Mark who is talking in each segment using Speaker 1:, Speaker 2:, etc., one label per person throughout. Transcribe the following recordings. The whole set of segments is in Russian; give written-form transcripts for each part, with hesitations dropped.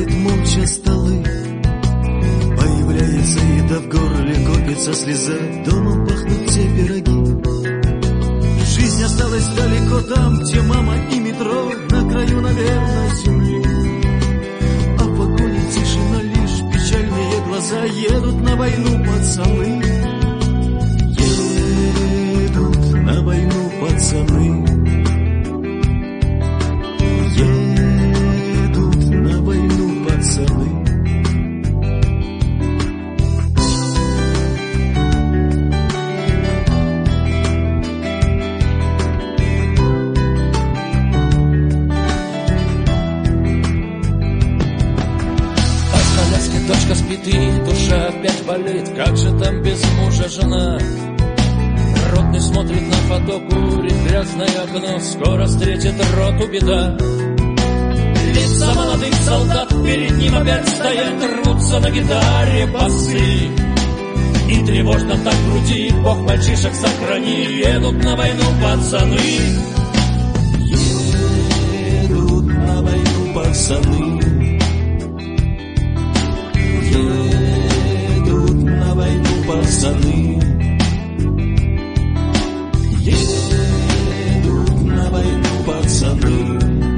Speaker 1: накрывает молча столы. Появляется еда в горле, копится слеза, домом пахнут все пироги. Жизнь осталась далеко там, где мама и метро, на краю, наверное, земли. А в вагоне тишина, лишь печальные глаза, едут на войну пацаны. Едут на войну пацаны. Едут на войну пацаны.
Speaker 2: Дочка спит и душа опять болит. Как же там без мужа жена? Ротный смотрит на фото, курит грязное окно. Скоро встретит роту беда. Лица молодых солдат перед ним опять стоят, рвутся на гитаре басы. И тревожно так в груди, Бог мальчишек сохрани. Едут на войну пацаны.
Speaker 1: Едут на войну пацаны. Едут на войну пацаны. Едут на войну пацаны.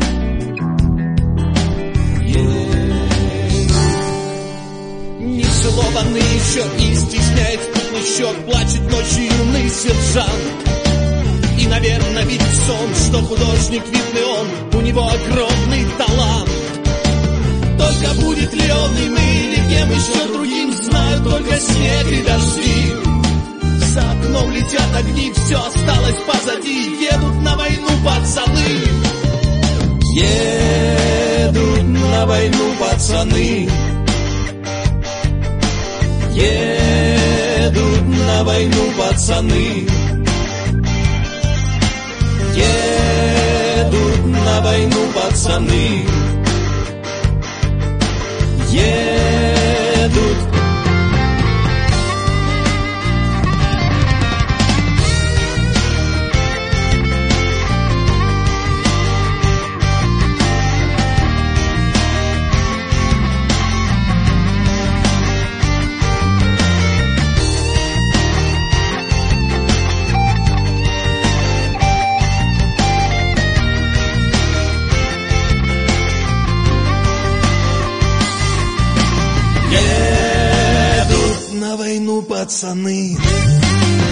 Speaker 3: Нецелованный еще и стесняет пухлый щек, плачет ночью юный сержант. И, наверное, видит сон, что художник видный он, у него огромный талант. Только будет ли он им или кем еще другим, знают только снег и дожди. За окном летят огни, все осталось позади. Едут на войну пацаны.
Speaker 1: Едут на войну пацаны. Едут на войну пацаны. Едут на войну пацаны. Едут.
Speaker 3: Едут на войну пацаны.